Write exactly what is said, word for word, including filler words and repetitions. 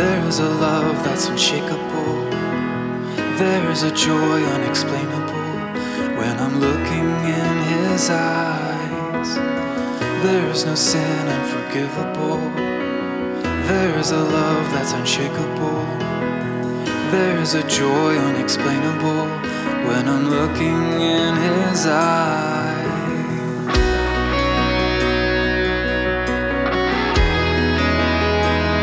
There is a love that's unshakable. There is a joy unexplainable when I'm looking in his eyes. There is no sin unforgivable. There is a love that's unshakable. There is a joy unexplainable when I'm looking in his eyes.